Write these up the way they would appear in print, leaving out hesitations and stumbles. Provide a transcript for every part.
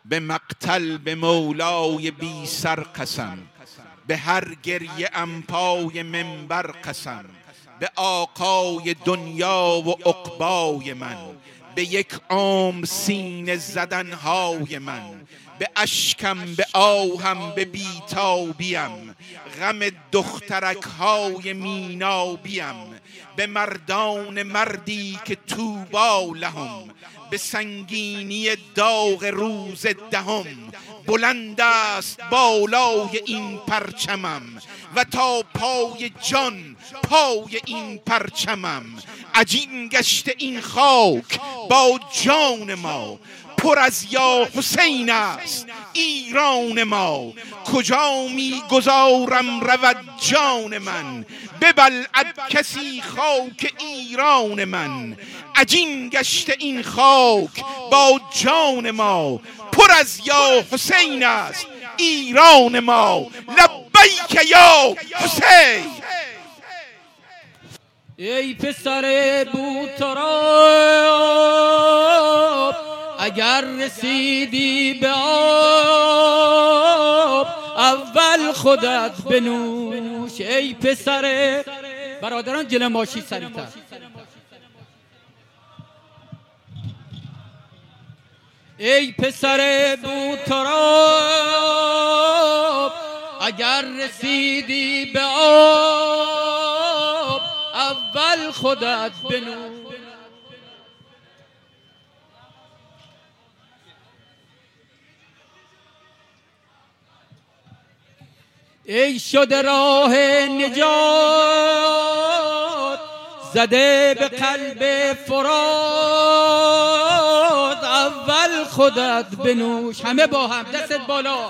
به مقتل به مولای بی سر قسم، به هر گریه ام پای منبر قسم. به آقای دنیا و عقبای من، به یک عمر سینه زدنهای من. به اشکم به آهم به بیتابیم، غم دخترک های مینابیم. به مردان مردی که طوبی لهم، به سنگینی داغ روز دهم. بلند است بالای این پرچمم و تا پای جان پای این پرچمم. عجین گشته این خاک با جان ما، پر از یا حسین است ایران ما. کجا می گذارم رود جان من، ببلعد کسی خاک ایران من. عجین گشته این خاک با جان ما، پر از یا حسین است ایران ما. لبیک یا حسین. ای پسر بوتراب، اگر رسیدی به آب، اول خودت بنوش. ای پسر، برادران جلو ماشی سریعتر. ای پسر بوتراب، اگر رسیدی به آب، اول خودت بنوش. ای شده راه نجات، زده به قلب فرات، اول خودت بنوش. همه با هم دستت بالا.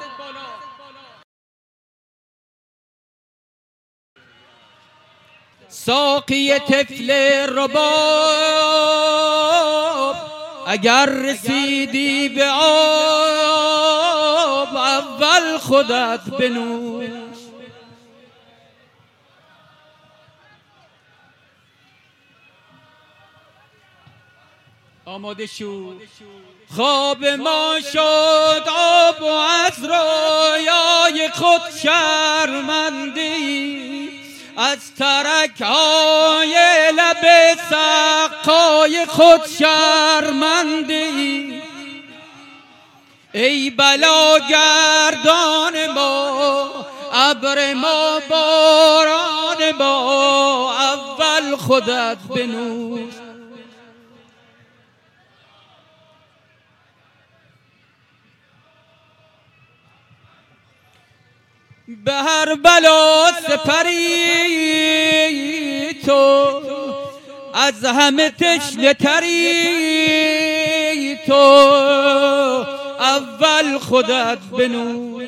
ساقی طفل رباب، اگر رسیدی به آب، اول خودت بنوش. آماده شو. خواب ما شد آب و از رویای خود شرمندی، از ترک‌های لب سقای خود شرمندی. ای بلاگردان ما، ابر ما باران ما، اول خودت بنوش. به هر بلا سپری تو، از همه تشنه تری تو، اول خودت بنوش.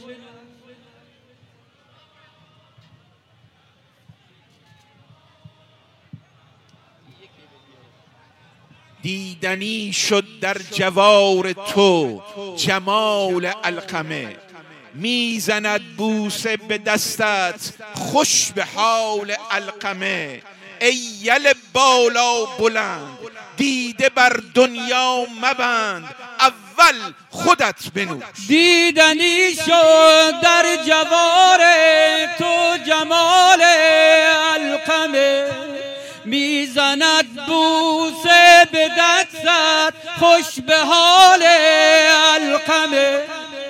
دیدنی شد در جوار تو جمال علقمه، میزند بوسه به دستت خوش به حال علقمه. ای یل بالا بلند دیده بر دنیا مبند، اول خودت بنوش. دیدنی شد در جوار تو جمال علقمه، میزند بوسه به دستت خوش به حال علقمه.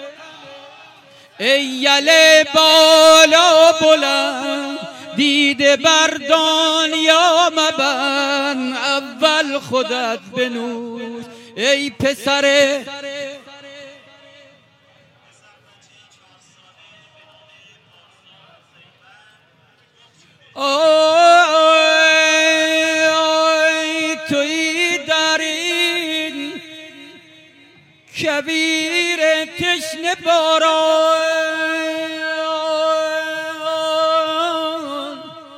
ای یل بالا بلند دیده بر دنیا مبند، اول خودت بنوش. ای پسر تویی در این کویر تشنه باران،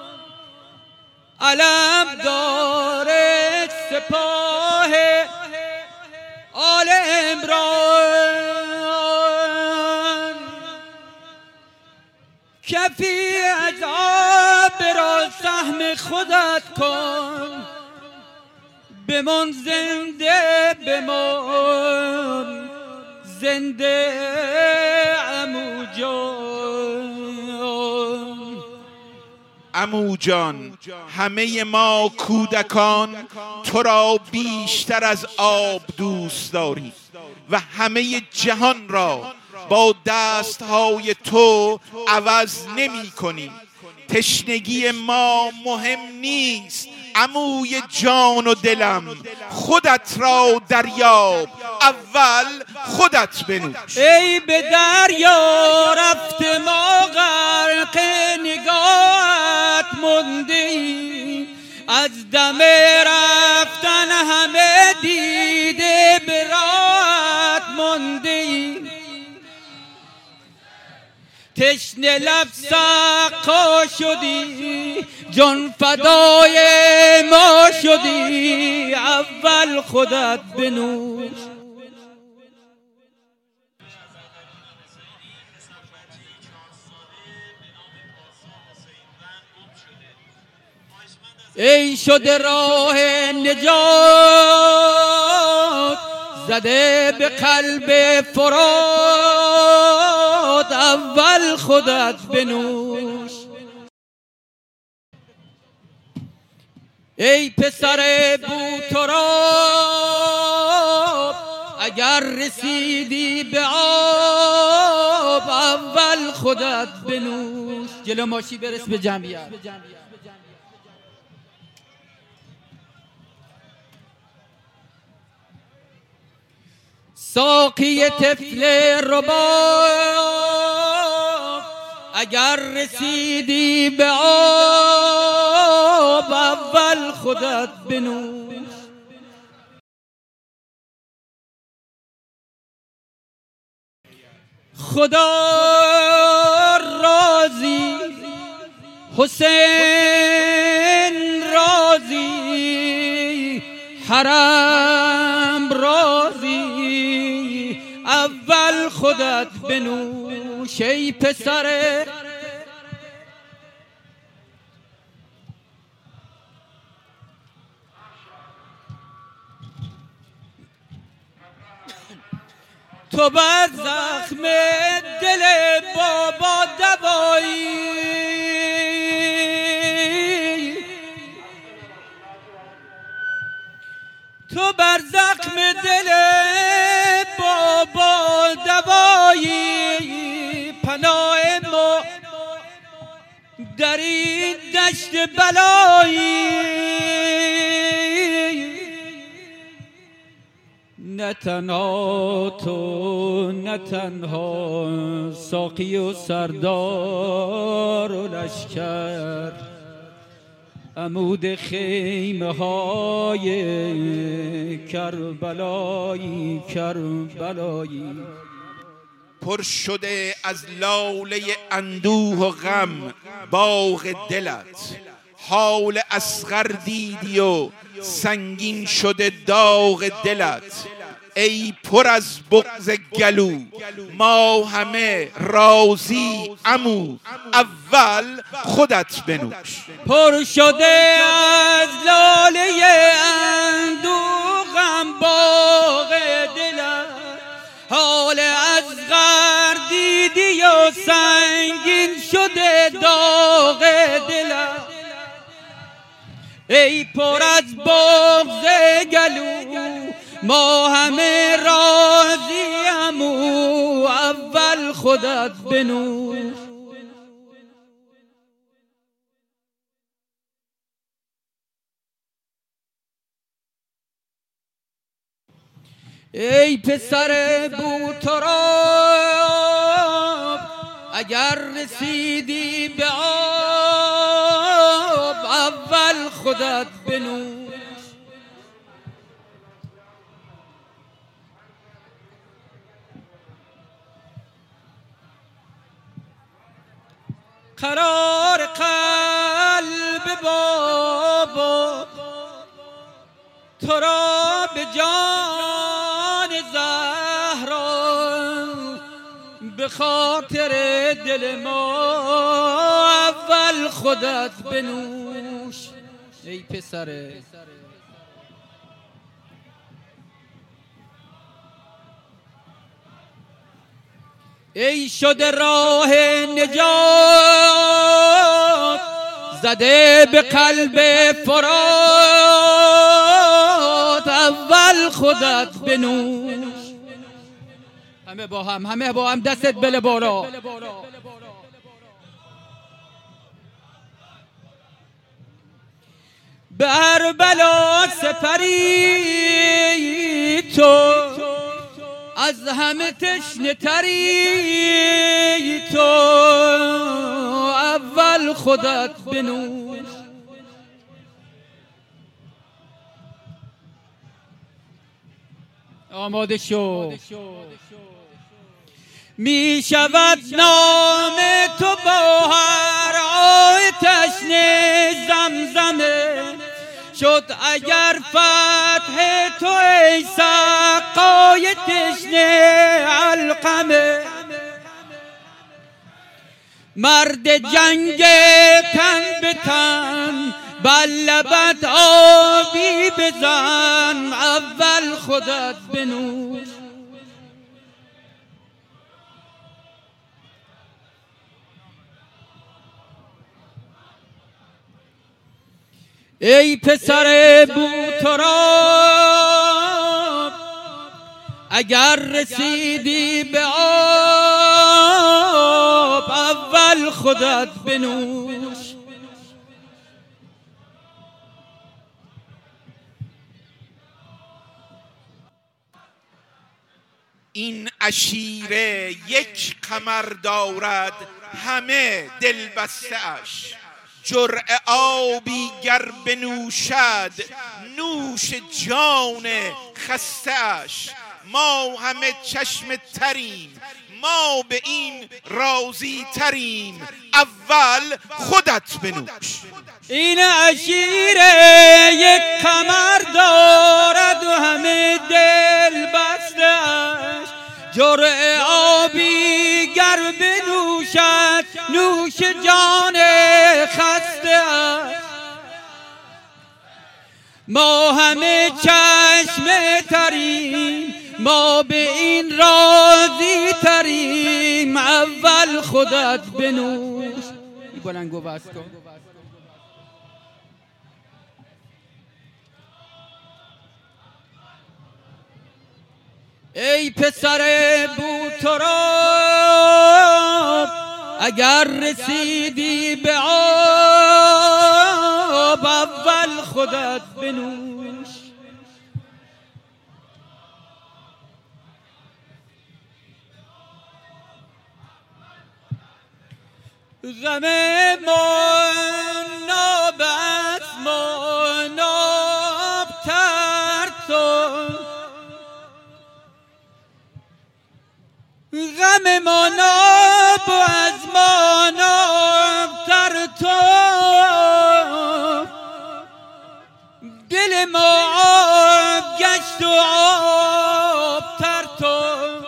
علم داره سپاه آل عمران. کفی از آب را سهم خودت کن، بمان زنده بمان، زنده عمو جان. عمو جان همه ما کودکان تو را بیشتر از آب دوست داریم و همه جهان را با دستهای تو عوض نمی کنیم. تشنگی ما مهم نیست عموی جان و دلم، خودت را دریاب اول خودت بنوش. ای به دریا رفته ما غرق نگاهت موندیم، از دم رفتن همه دیده به راهت موندیم. تشنه لب سقا شدی، جان فدای ما شدی، اول خودت بنوش. ای شده راه نجات زده به قلب فرات، اول خودت بنوش. ای پسر بوتراب اگر رسیدی به آب، اول خودت بنوش. جلو ماشی برس به جمعیت. ساقی طفل رباب اگر رسیدی به آب، اول خودت بنوش. خدا راضی حسین راضی حرم راضی، اول خودت بنوش. ای پسر تو بر زخم دل بابا دوایی، تو بر زخم دل بابا دوایی، پناه ما در این دشت بلایی. نه تنها تو نه تنها ساقی و سردار و لشکر، عمود خیمه های کربلایی کربلایی. پر شده از لاله اندوه و غم باغ دلت، حال اصغر دیدی و سنگین شده داغ دلت. ای پر از بغض گلو ما همه راضی عمو، اول خودت بنوش. پر شده از لاله اندوغم باغ دلت، حال اصغر دیدی و سنگین شده داغ دلت. ای پر از بغض گلو ما همه راضی عمو، اول خودت بنوش. ای پسر بوتراب اگر رسیدی به آب، اول خودت بنوش. قرار قلب بابا تو را به جان زهرا، به خاطر دل ما اول خودت بنوش. ای پسره ای شده راه نجات زده به قلب فرات، اول خودت بنوش. همه با هم دستت بله بالا. بر بلا سپری تو، از همه تشنه تری تو، اول خودت بنوش. آماده شو. می شود نام تو با هر آی تشنه زمزمه، شد اگر فتح تو ای سقای تشنه علقمه. مرد جنگ تن به تن بر لبت آبی بزن، اول خودت بنوش. ای پسر بوتراب اگر رسیدی به آب، اول خودت بنوش. این عشیره یک قمر دارد همه دل بسته اش، جرعه آبی گر بنوشد نوش جان خسته اش. ما همه چشم تریم ما به این راضی تریم، اول خودت بنوش. این عشیره یک قمر دارد و همه دل بسته‌اش، جرعه آبی گر بنوشد نوش جان خسته‌اش. ما همه چشم تریم ما به این راضی تریم، اول خودت بنوش. بلند گو بس کن. ای پسر بوتراب اگر رسیدی به آب، اول خودت بنوش. غم مناب از مناب تر تو، غم مناب از مناب تر تو، دل ما آب گشت و آب تر تو.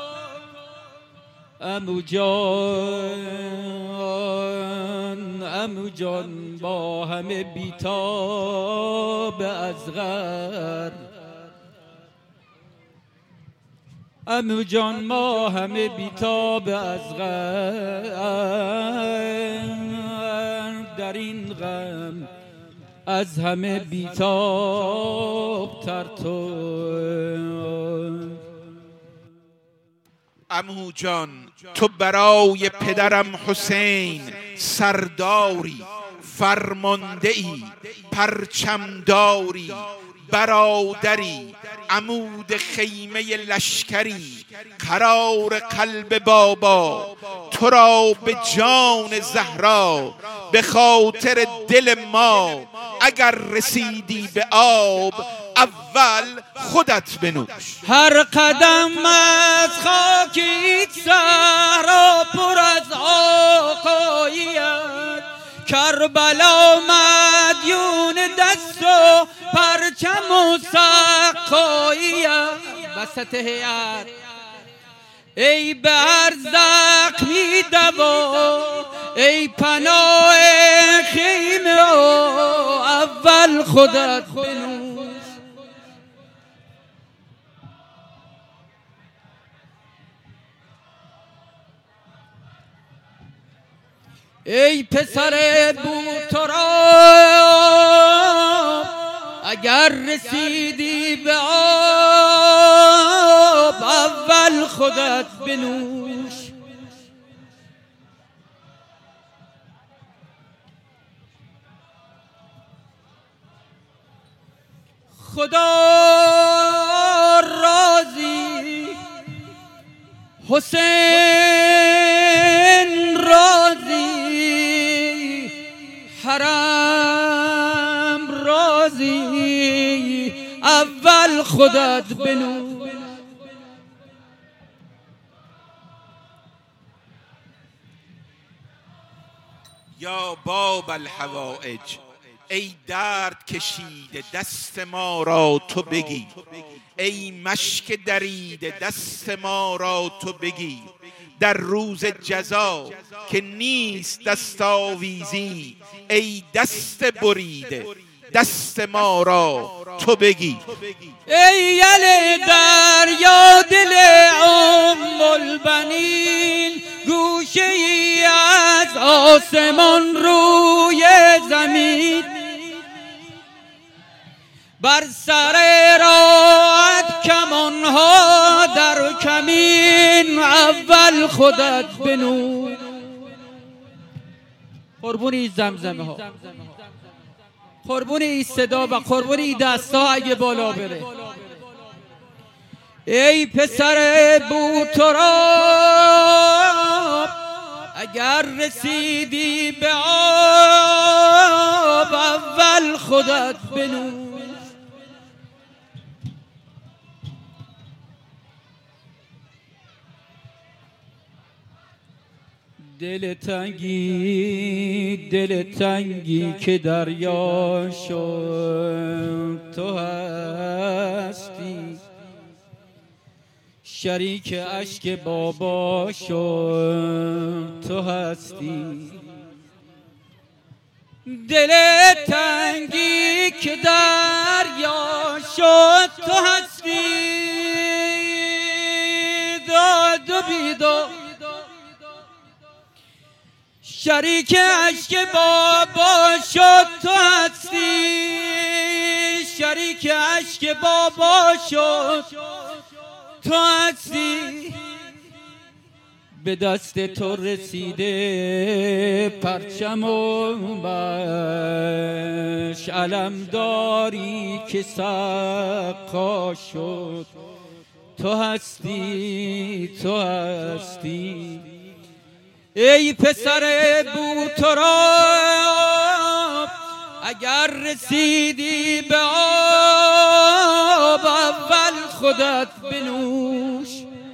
عمو جان با همه بیتاب اصغر، عمو جان ما همه بیتاب اصغر، در این غم از همه بیتاب تر تو. عمو جان تو برای پدرم حسین سرداری، فرمانده ای پرچمداری، برادری عمود خیمه لشکری، قرار قلب بابا تو را به جان زهرا، به خاطر دل ما اگر رسیدی به آب، اول خودت بنوش. هر قدم از خاکیت صحرا پر از آقاییت، کربلا مدیون دست و پرچم و سقاییت. وسط هیئت ای بر زخمی دوا، ای پناه خیمه، اول خودت بنوش. ای پسر بوتراب اگر رسیدی به آب اول خودت بنوش. خدا راضی حسین راضی حرم راضی اول خودت بنوش. یا باب الحوائج ای درد کشیده دست ما را تو بگیر، ای مشک دریده دست ما را تو بگیر. در روز جزا که نیست دست آویزی، ای دست بریده دست ما را تو بگیر. ای یل دریا دل ام البنین، گوشه ای از آسمان روی زمین، بر سر راحت کمانها در کمین اول خودت بنو. قربون این زمزمه ها، قربون این صدا و قربون این دستا اگه بالا بره. ای پسر بوتراب اگر رسیدی به آب اول خودت بنوش. دل تنگی که دریا شد تو هستی، شریک اشک بابا شد تو هستی. دل تنگی که دریا شد تو هستی، داد و بیداد شریک اشک بابا شد تو هستی، شریک اشک بابا شد تو هستی. به دست تو رسیده پرچم و مشعلم داری که سقا شد تو هستی تو هستی. ای پسر بوتراب اگر رسیدی به آب اول خودت بنوش.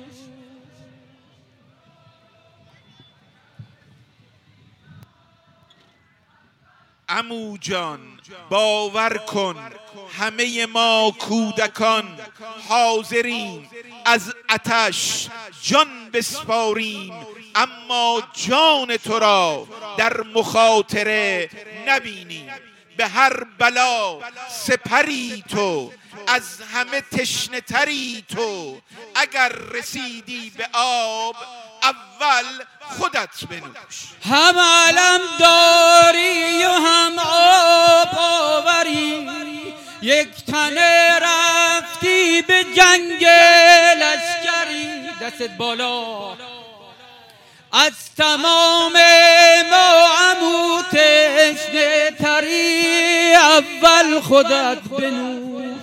عمو جان باور کن همه ما کودکان حاضریم از آتش جان بسپاریم، اما جان تو را در مخاطره نبینیم. به هر بلا سپری تو، از همه تشنه تری تو، اگر رسیدی به آب اول خودت بنوش. هم علم داری و هم آب آوری، یک تنه رفتی به جنگ لشکری. دستت بالا از تمام ما عمو تشنه تری اول خودت بنوش.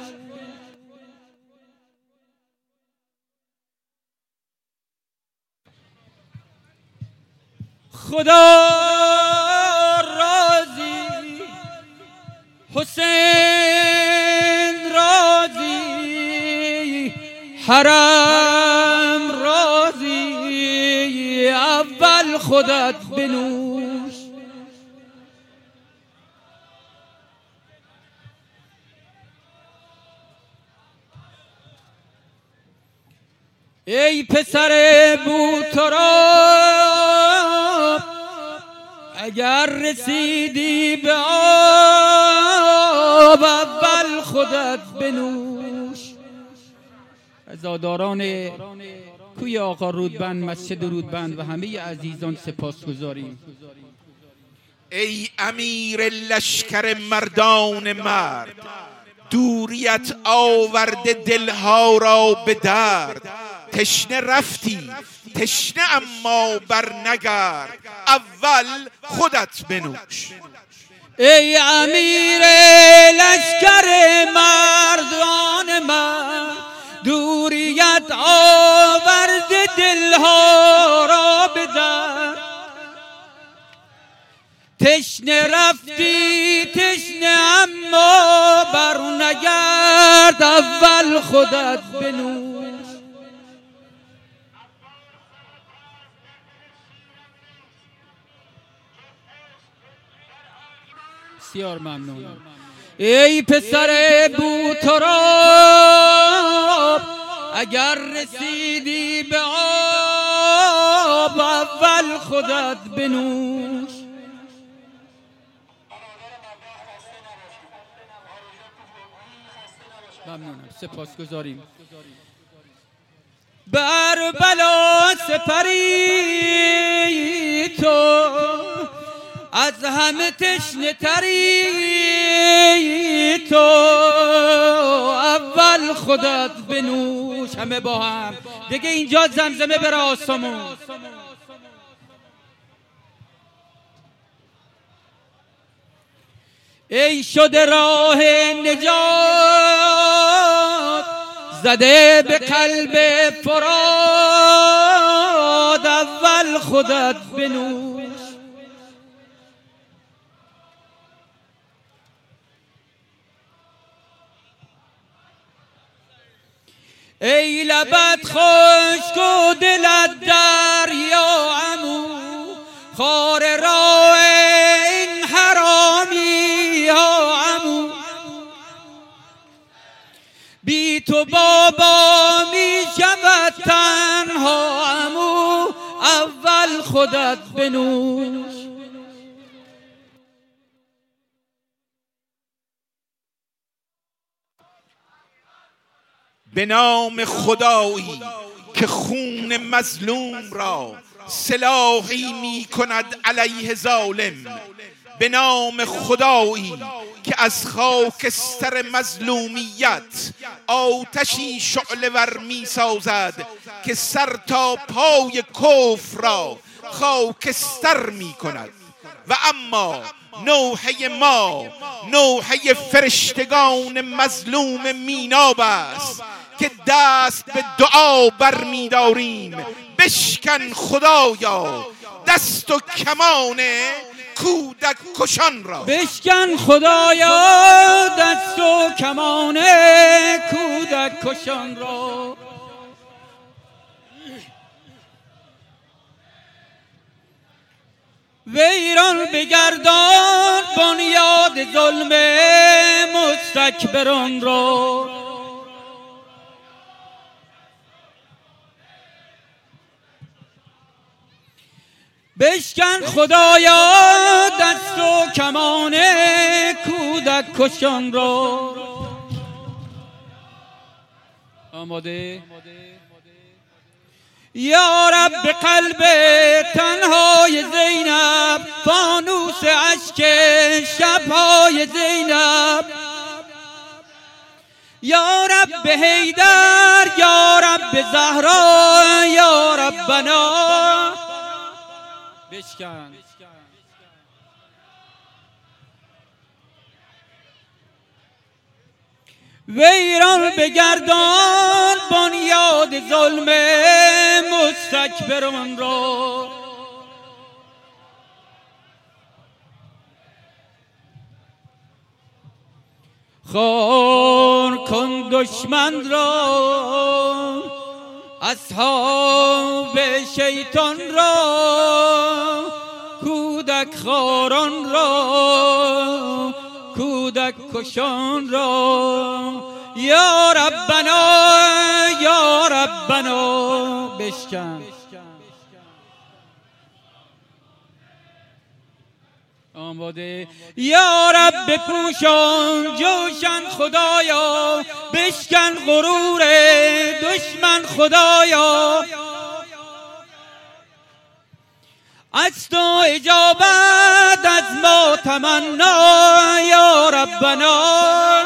خدا راضی حسین راضی حرم راضی اول خودت بنوش. ای پسر بوتراب اگر رسیدی به آب اول خودت بنوش. عزاداران کوی آقا رودبند، مسجد رودبند و همه عزیزان سپاسگزاریم. ای امیر لشکر مردان مرد، دوریت آورده دلها را به درد. تشنه رفتی تشنه اما بر نگرد، اول خودت بنوش. ای امیر لشکر مردان مرد، دوریت آورده دلها را به درد. تشنه رفتی تشنه اما بر نگرد، اول خودت بنوش. بسیار ممنون. ای پسر بوتراب، اگر رسیدی به آب، اول خودت بنوش. ممنونم، سپاسگزاریم. بر بلا سپری تو، از همه تشنه تری تو، اول خودت بنوش. همه با هم دیگه اینجا زمزمه بر آسمون. ای شده راه نجات، زده به قلب فراد، اول خودت بنوش. ای لبت خشک و دلت دریا عمو، خار راه این حرامی ها عمو. بی تو بابا می شود تنها عمو، اول خودت بنوش. به نام خدایی که خون مظلوم را سلاحی می کند علیه ظالم. به نام خدایی که از خاکستر مظلومیت آتشی شعله ور می سازد که سر تا پای کفر را خاکستر می کند. و اما نوحه ما نوحه فرشتگان مظلوم میناب است که دست به دعا برمی داریم. بشکن خدایا دست و کمان کودک کشان را. بشکن خدایا دست و کمان کودک کشان را. ویران بگردان بنیاد ظلم مستکبران را. بشکن خدایا دست و کمان کودک کشان را. آماده؟ یا رب قلب تنهای زینب، فانوس اشک شبهای زینب. یا رب حیدر یا رب زهرا یا ربنا. بشکن. ویران بگردان بنیاد ظلم مستکبران را. خار کن دشمن را، اصحاب شیطان را، کودک خاران را، کودک کشان را. یا ربنا یا ربنا. بشکن. آماده؟ یا رب بپوشان جوشن خدایا، بشکن غرور دشمن خدایا. از تو اجابت از ما تمنا یا ربنا.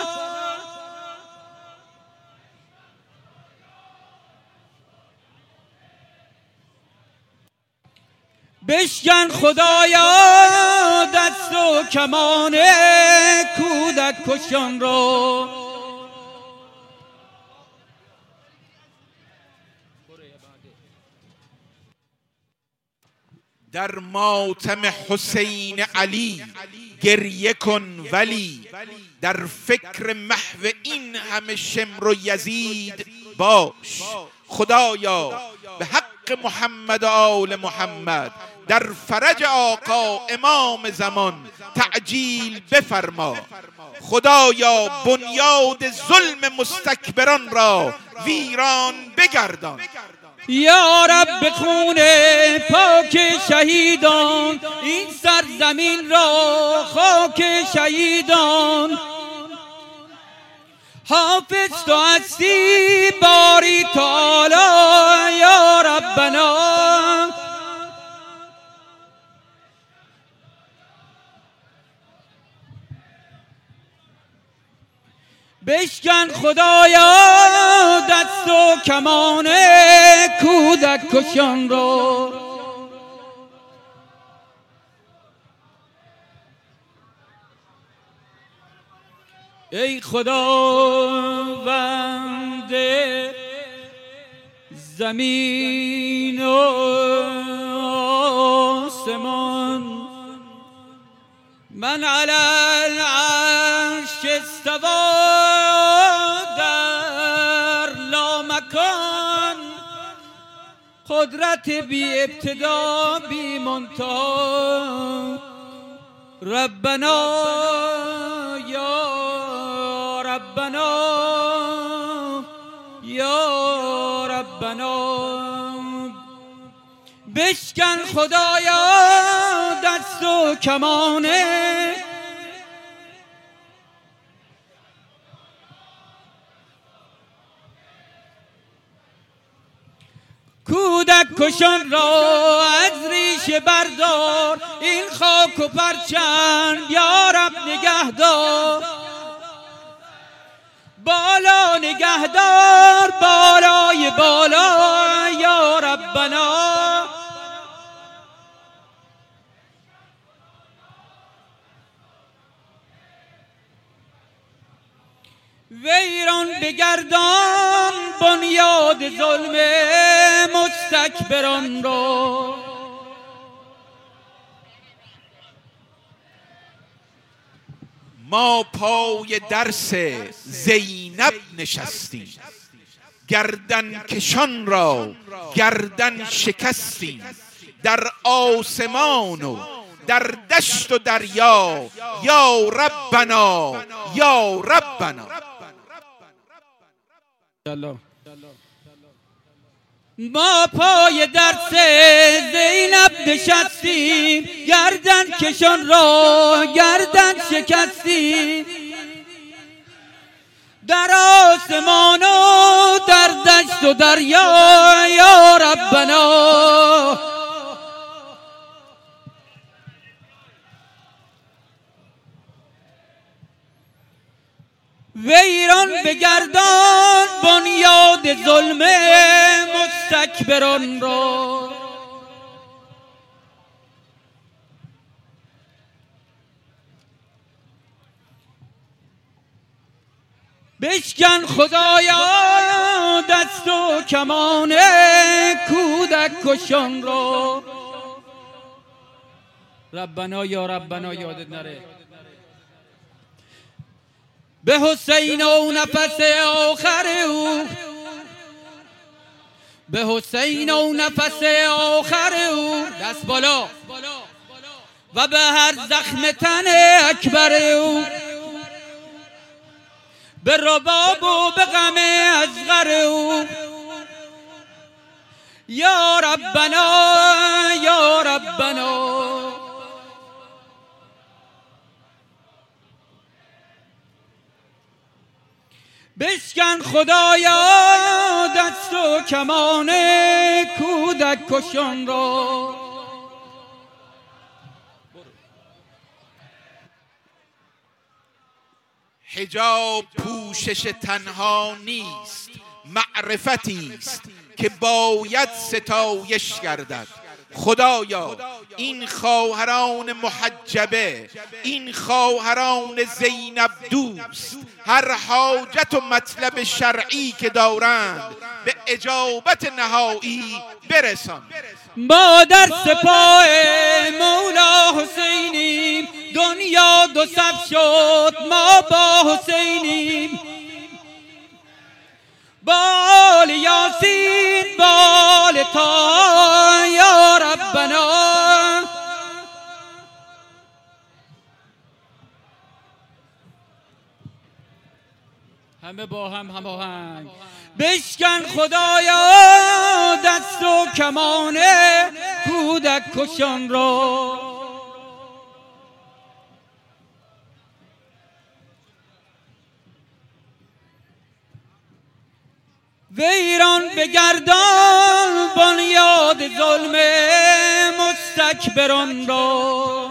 بشکن خدایا دست و کمان کودک کشان رو. در ماتم حسین علی گریه کن ولی در فکر محو این همه شمر و یزید باش. خدایا به حق محمد و آل محمد در فرج آقا امام زمان تعجیل بفرما. خدایا بنیاد ظلم مستکبران را ویران بگردان. یا رب خون پاک شهیدان این سرزمین را خاک شهیدان. حافظ تو هستی باری تعالی یا ربنا. بشکن خدایا دست و کمان کودک کشان رو. ای خداوند زمین و آسمان، من علی العرش استوا در لامکان. قدرت بی ابتدا بی منتها ربنا یا ربنا یا ربنا. بشکن خدایا دست و کمانه کودک کشان را از ریشه بردار. این خاک و پرچم یا رب نگهدار. بالا نگهدار بالای بالا یا ربنا. ویران بگردان بنیاد ظلم مستکبران را. ما پای درس زینب نشستیم، گردن کشان را گردن شکستیم. در آسمان و در دشت و دریا یا ربنا یا ربنا. ما پای درس زینب نشستیم، گردن کشان را گردن شکستیم. در آسمان و در دشت و دریا یا ربنا. ویران بگردان بنیاد ظلم مستکبران را. بشکن خدایا دست و کمان کودک کشان را. ربنا یا ربنا یادت نره. به حسین و نفس آخر او، به حسین و نفس آخر او دست بالا و به هر زخم تن اکبر او، به رباب و به غم اصغر او یا ربنا یا ربنا. بشکن خدایا دست و کمان کودک کشان را. حجاب پوشش تنها نیست، معرفتی است که باید ستایش گردد. خدایا این خواهران محجبه، این خواهران زینب دوست، هر حاجت و مطلب شرعی که دارند به اجابت نهایی برسان. ما در سپاه مولا حسینیم، دنیا دو صف شد ما با حسینیم. بال یاسین بال تا یا ربنا، همه با هم هماهنگ. بشکن خدایا دست و کمان کودک کشان را، ویران بگردان بنیاد ظلم مستکبران را.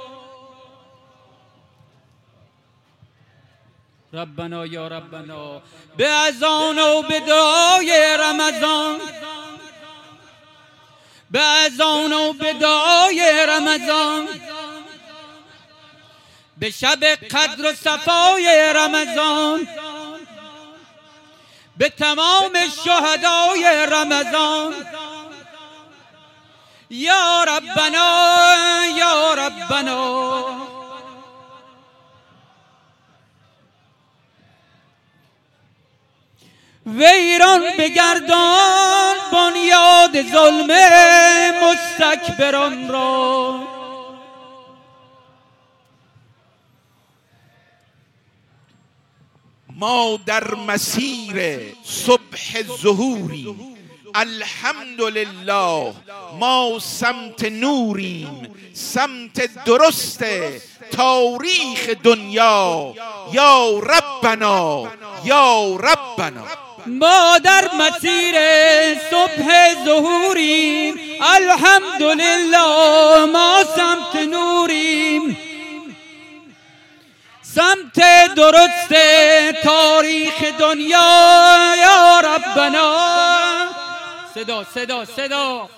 ربنا یا ربنا، به اذان و به دعای رمضان، به اذان و به دعای رمضان، به شب قدر و صفای رمضان، به تمام شهدای رمضان. یا ربنا یا ربنا، ویران بگردان بنیاد ظلم مستکبران را. ما در مسیر صبح ظهوریم، الحمدلله ما سمت نوریم، سمت درست تاریخ دنیا. یا ربنا یا ربنا، ما در مسیر صبح ظهوریم، الحمدلله ما سمت نوریم، سمت درست تاریخ دنیا. یا ربنا، صدا صدا صدا،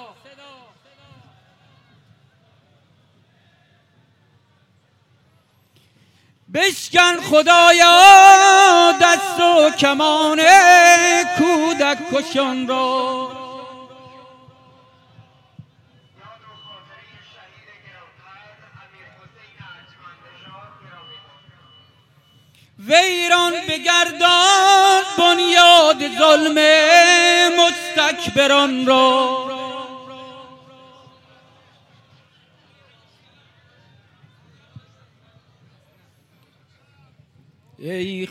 بشکن خدایا دست و کمان کودک کشان را. ویران بگردان بنیاد ظلم مستکبران را. ای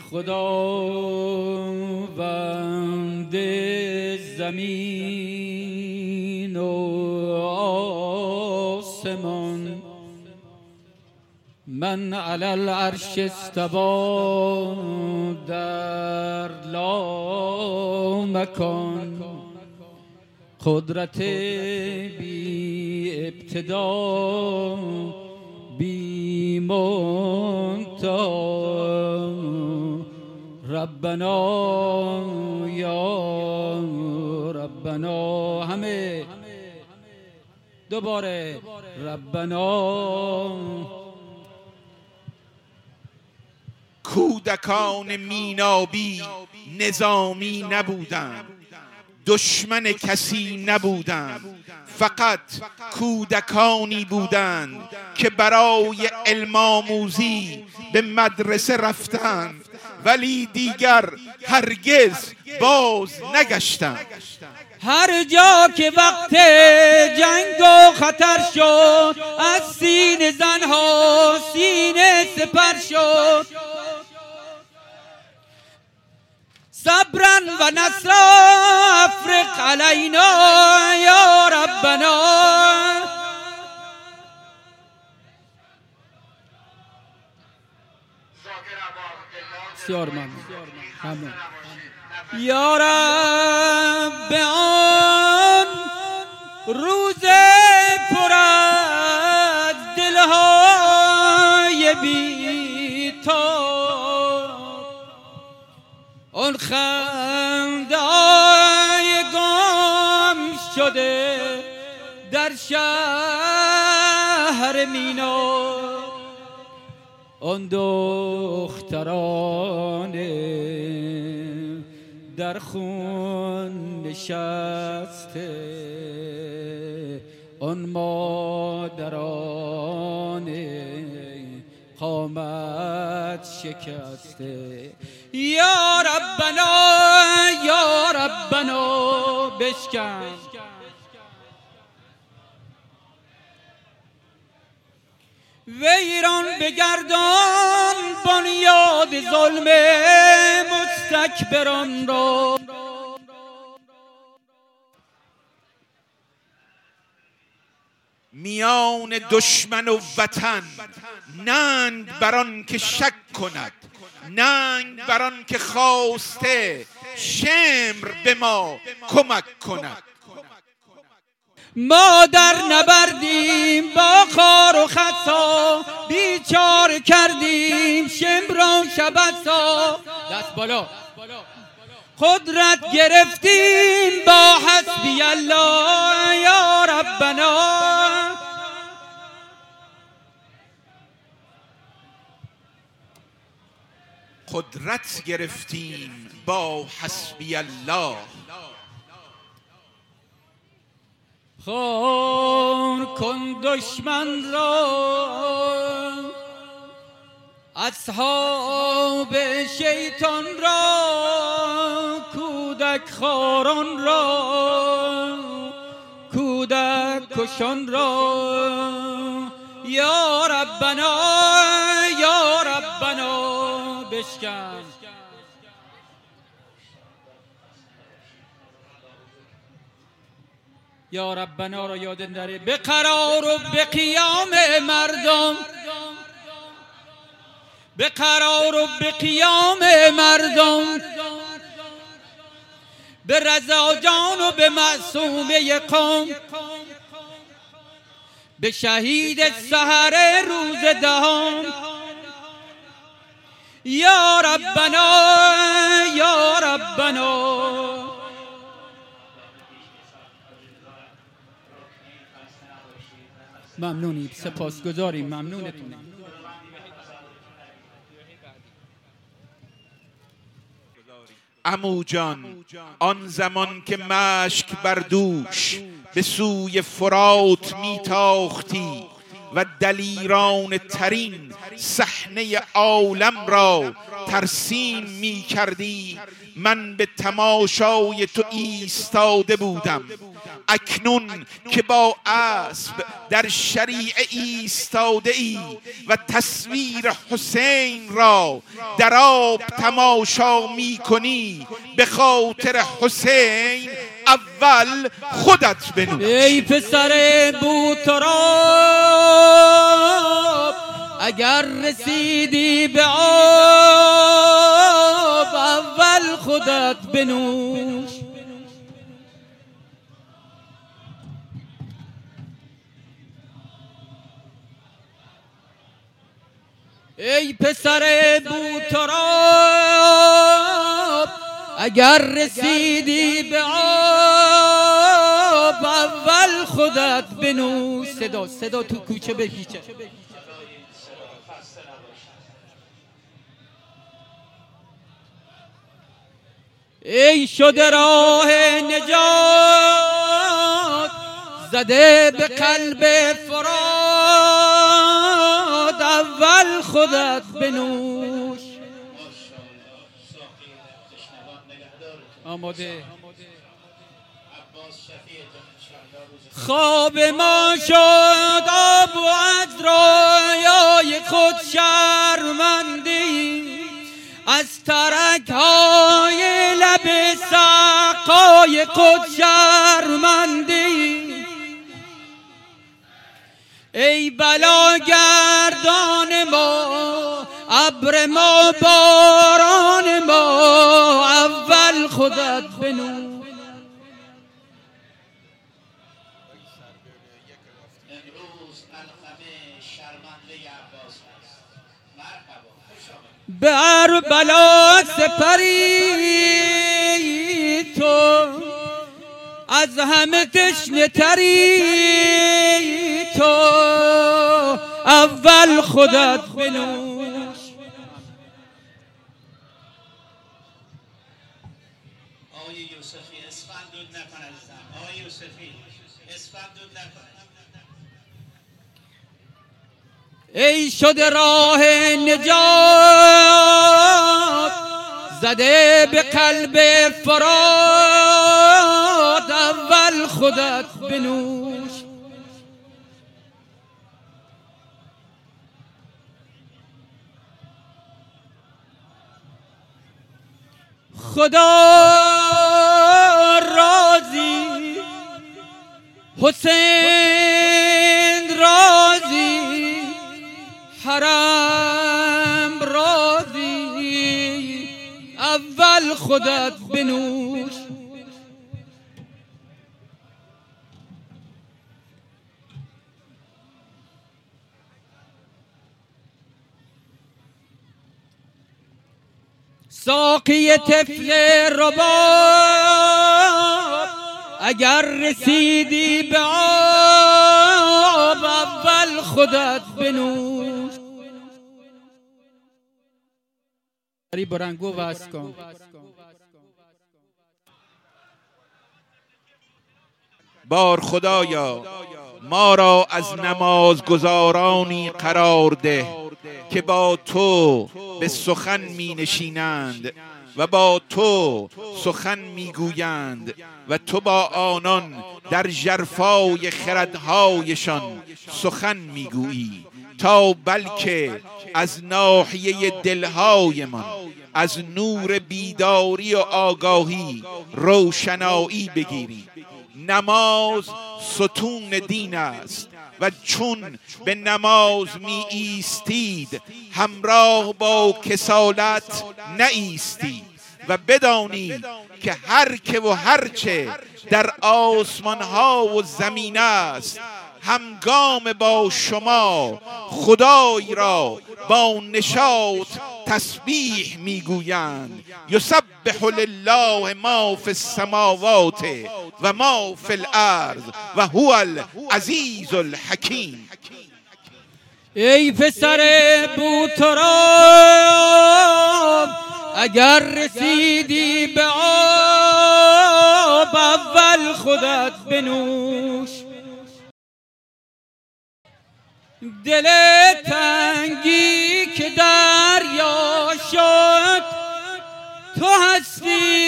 خداوند زمین و آسمان، من علی العرش استوا در لا مکان، قدرت بی ابتدا بی منتها. ربنا یا ربنا، همه دوباره ربنا. کودکان مینابی نظامی نبودند، دشمن کسی نبودند، فقط کودکانی بودند که برای علم آموزی به مدرسه رفتند ولی دیگر هرگز باز نگشتند. هر جا که وقت جنگ و خطر شد، از سینه زنها سینه سپر شد. صبرا و نصرا افرق علینا یا ربنا. بسیار ممنون. یا رب آن روز پر از دلهای بی تو، اون خنده‌های گم شده در شهر مینا، اون دختران در خون نشسته، اون مادران قامت شکسته. یا ربنا یا ربنا بشکن و ایران بگردان بنیاد ظلم مستکبران را. میان دشمن و وطن ننگ بران که شک کند، ننگ بران که خواسته شمر به ما کمک کند. ما در نبردیم با خار و خسا، بیچار کردیم شمر و شبسا. دست بالا. قدرت گرفتیم با حسبی الله یا ربنا. قدرت گرفتیم با حسبی الله. خون کن دشمن را، اصحاب شیطان را، کودک خاران را، کودک کشان را. یا ربنا یا ربنا بشکن. یا ربنا را یاد نره. به قرار و به قیام مردم، به قرار و به قیام مردم، به رضا جان و به معصومه قوم، به شهید سحر روز دهم. یا ربنا یا ربنا. ممنونیم، سپاسگزاریم، ممنونتونیم. عمو جان آن زمان که مشک بر دوش به سوی فرات میتاختی و دلیران ترین صحنه عالم را ترسیم می کردی، من به تماشای تو ایستاده بودم. اکنون که با اسب در شریعه ایستاده ای و تصویر حسین را در آب تماشا می کنی، به خاطر حسین اول خودت بنوش. ای پسر بوتراب اگر رسیدی به آب، اول خودت بنوش. ای پسر بوتراب اگر رسیدی به آب، اول خودت بنوش. صدا تو کوچه بپیچه. ای شده راه نجات زده به قلب فرات، اول خودت بنوش. آماده. خواب ما شد آب و عذرای خود شرمندی، از ترک های لب سقای خود شرمندی. ای بلا گردان ما، ابر ما، باران ما، اول خودت بنوش. به اربلا سپری تو، از همه تشنه تری تو، اول خودت بنوش. آقای یوسفی اسفند دود نکن عزیزم. آقای یوسفی اسفند دود نکن. ای شده راه نجات زده به قلب فرات، اول خودت بنوش. خدا راضی، حسین راضی، حرم راضی، اول خودت بنوش. ساقی طفل رباب اگر رسیدی به آب، اول خودت بنوش. برنگو واسه کن. بار خدایا ما را از نمازگزارانی قرار ده که با تو به سخن می نشینند و با تو سخن می گویند و تو با آنان در ژرفای خردهایشان سخن می گویی، تا بلکه از ناحیه دلهایمان از نور بیداری و آگاهی روشنایی بگیریم. نماز ستون دین است و چون به نماز می ایستید همراه با کسالت نایستید و بدانید که هر که و هرچه در آسمان ها و زمین است همگام با شما خدای را با نشاط تسبیح میگویند. یسبح لله ما فی السماوات و ما فی الارض و هو العزیز الحکیم. ای پسر بوتراب اگر رسیدی به آب، اول خودت بنوش. دل تنگی که دریا شد تو هستی،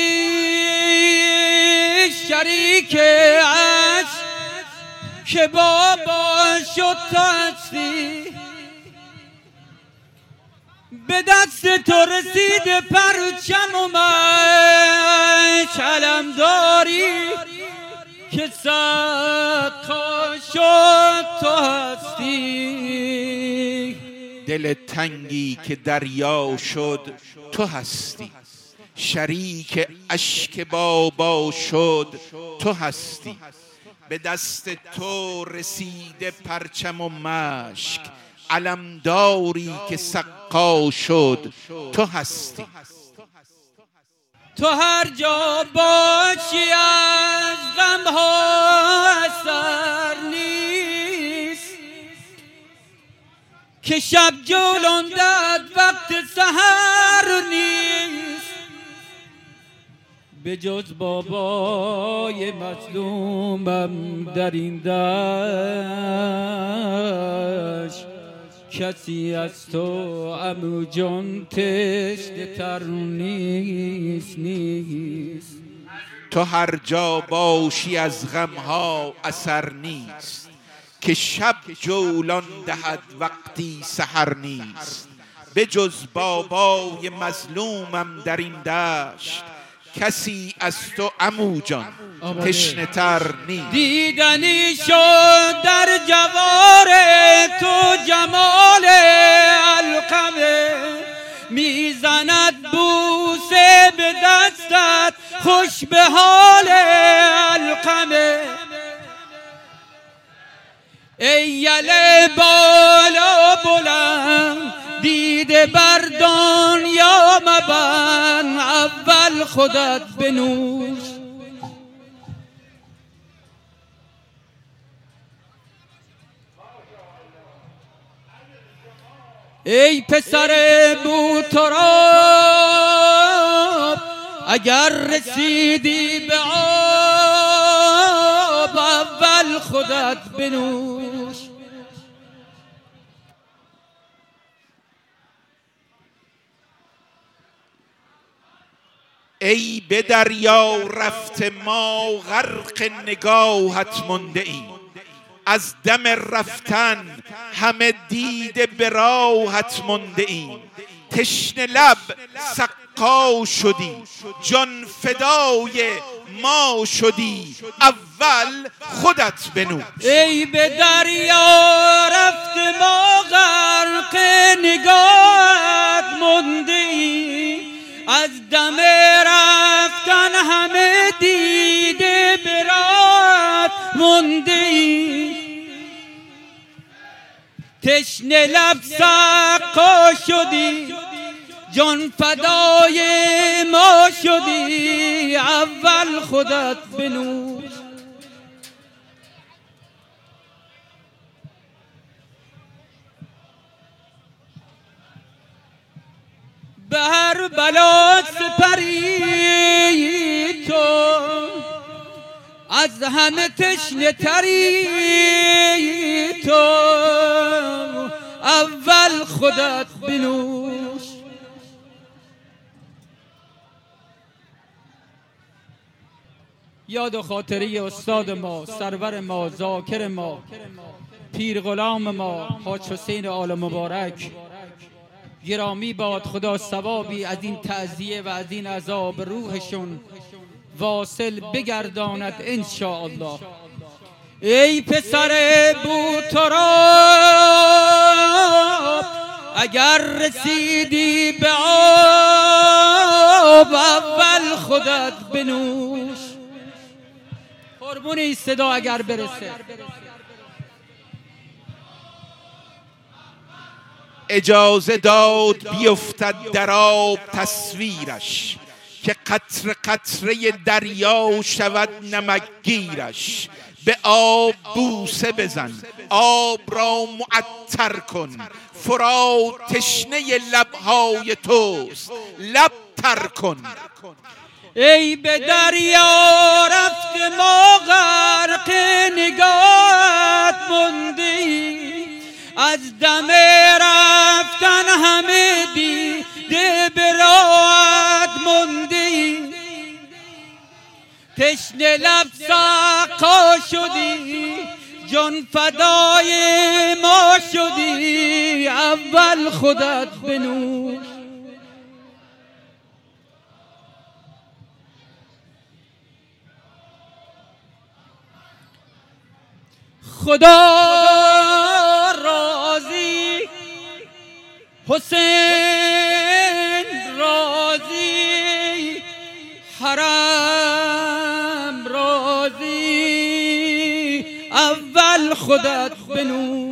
شریک عشق که بابا شد تو هستی. به دست تو رسید پرچم و مشک، علم داری که صدقا شد تو هستی. دل تنگی که دریا شد تو هستی، شریک اشک بابا شد تو هستی. به دست تو رسیده پرچم و مشک، علمداری که سقا شد تو هستی. تو هر جا باشی از غمها اثر نیست، که شب جولندت وقت سحر نیست. به جز بابای مظلومم در این دشت، کسی از تو عمو جان تشنه تر نیست. تو هر جا باشی از غمها اثر نیست، که شب جولان دهد وقتی سحر نیست. به جز بابای مظلومم در این دشت، کسی از تو عمو جان تشنه تر نیست. دیدنی شد در جوار تو جمال علقمه، میزند بوسه به دستت خوش به حال علقمه. ای یل بالا بلند دیده بر دنیا مبند، اول خودت بنوش. ای پسر بوتراب اگر رسیدی به آب، اول خودت بنوش. ای به دریا رفته ما غرق نگاهت مانده ایم، از دم رفتن همه دیده به راهت مانده ایم. تشنه لب سقا شدی، جان فدای ما شدی، اول خودت بنوش. ای به دریا رفته ما غرق نگاهت مانده ایم، از دم رفتن همه دیده به راهت مانده ایم. تشنه لب سقا شدی، جان فدای ما شدی، اول خودت بنوش. به هر بلا سپری تو، از همه تشنه تری تو، اول خودت بنوش. یاد و خاطره استاد ما، سرور ما، ذاکر ما، پیر غلام ما حاج حسین آل مبارک گرامی باد. خدا ثوابی از این تعزیه و از این عذاب روحشون واصل بگرداند انشاءالله. ای پسر بوتراب اگر رسیدی به آب، اول خودت بنوش. قربون این صدا اگر برسه. اجازه داد بیفتد در آب تصویرش، که قطره قطره دریا شود نمکگیرش. به آب بوسه بزن، آب را معطر کن، فرات تشنه لبهای توست، لب تر کن. ای به دریا رفته ما غرق نگاهت ماندی، از دم رفتن همه دیده به راهت ماندی. تشنه لب سقا شدی، جان فدای ما شدی، اول خودت بنوش. خدا راضی، حسین راضی، حرم راضی، اول خودت بنوش.